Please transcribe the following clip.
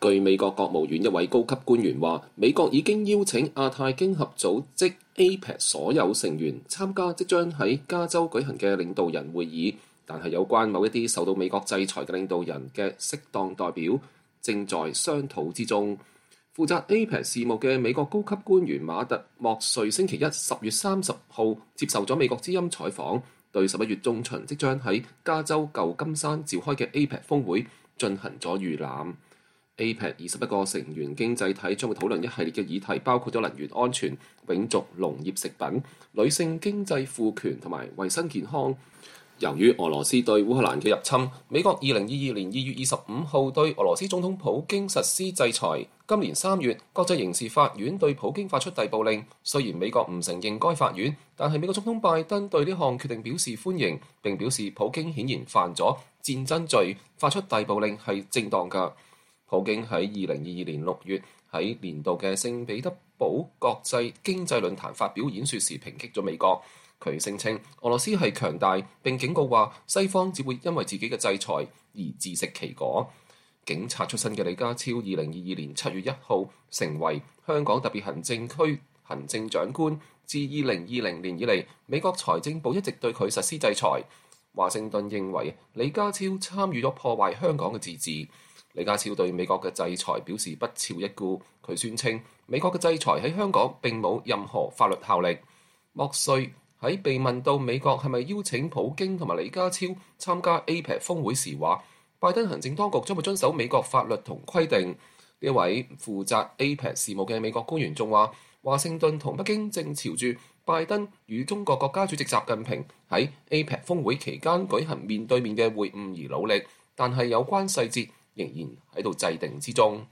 據美國國務院一位高級官員話，美國已經邀請亞太經合組織 APEC 所有成員參加即將喺加州舉行嘅領導人會議，但係有關某一啲受到美國制裁嘅領導人嘅適當代表正在商討之中。負責 APEC 事務嘅美國高級官員馬特莫瑞星期一10月30號接受咗美國之音採訪，對11月中旬即將喺加州舊金山召開嘅 APEC 峰會進行咗預覽。APEC 21個成員經濟體將會討論一系列嘅議題，包括咗能源安全、永續農業食品、女性經濟賦權同埋衛生健康。由於俄羅斯對烏克蘭嘅入侵，美國2022年2月25號對俄羅斯總統普京實施制裁。今年3月，國際刑事法院對普京發出逮捕令。雖然美國唔承認該法院，但係美國總統拜登對呢項決定表示歡迎，並表示普京顯然犯咗戰爭罪，發出逮捕令係正當㗎。普京喺2022年6月喺年度嘅聖彼得堡國際經濟論壇發表演說時，抨擊咗美國。佢聲稱俄羅斯係強大，並警告話西方只會因為自己嘅制裁而自食其果。警察出身嘅李家超2022年7月1號成為香港特別行政區行政長官。自2020年以嚟，美國財政部一直對佢實施制裁。華盛頓認為李家超參與咗破壞香港嘅自治。李家超對美國嘅制裁表示不屑一顧，佢宣稱美國嘅制裁喺香港並冇任何法律效力。莫瑞喺被問到美國係咪邀請普京同埋李家超參加 APEC 峰會時話，拜登行政當局將會遵守美國法律同規定。呢位負責 APEC 事務嘅美國官員仲話，華盛頓同北京正朝住拜登與中國國家主席習近平喺 APEC 峰會期間舉行面對面嘅會晤而努力，但係有關細節仍然喺度制定之中。